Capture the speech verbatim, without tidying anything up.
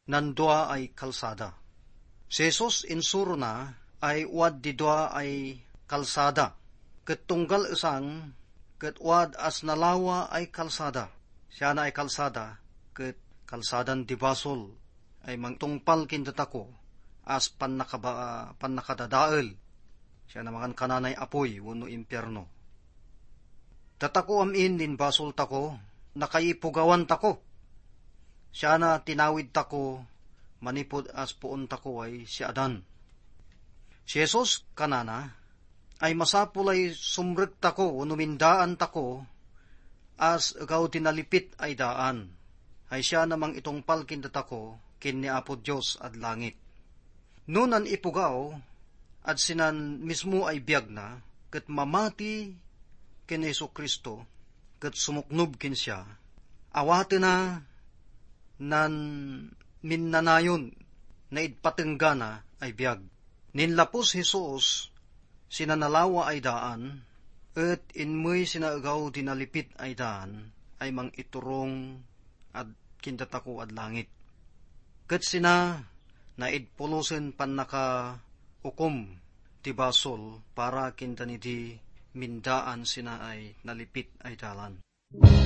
nandua ay kalsada. Si Jesus insuro na ay wad di dua ay kalsada. Ket tunggal isang ket wad as nalawa ay kalsada. Siya na ay kalsada ket kalsadan di basol ay mangtungpal kindatako as pannakaba pannakadadael. Siya na mangan kananay apoy wenno impyerno. Tatako amin din basol tako, nakaipugawan tako. Siya na tinawid tako, manipod as puon tako ay si Adan. Si Jesus kanana ay masapulay sumrek tako, numindaan tako, as ikaw tinalipit ay daan. Ay siya namang itong palkindat ako, kin ni Apo Diyos at langit. Nunan ipugaw, at sinan mismo ay biyag na, ket mamati kin Yesu Kristo, ket sumuknob kin siya, awate na, nan minnanayon na idpatenggana ay biyag. Ninlapos Jesus, sinanalawa ay daan, et inmoy sinaagaw dinalipit ay daan, ay mang iturong at kindatako at langit. Ket sina na idpulusen pannaka ukom ti basol para kintanidi mindaan sina ay nalipit ay dalan.